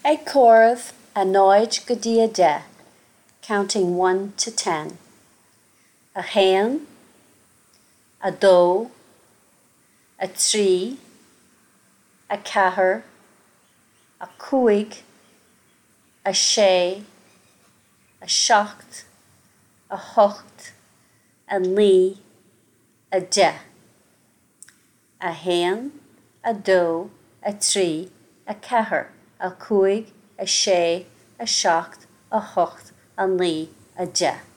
Ag córamh a náid go dtí a 10, counting 1 to 10. A haon, a dó, a trí, a ceathair, a cúig, a sé, a seacht, a hocht, a naoi, a 10. A haon, a dó, a trí, a ceathair, a cúig, a sé, a seacht, a hocht, a naoi, a 10.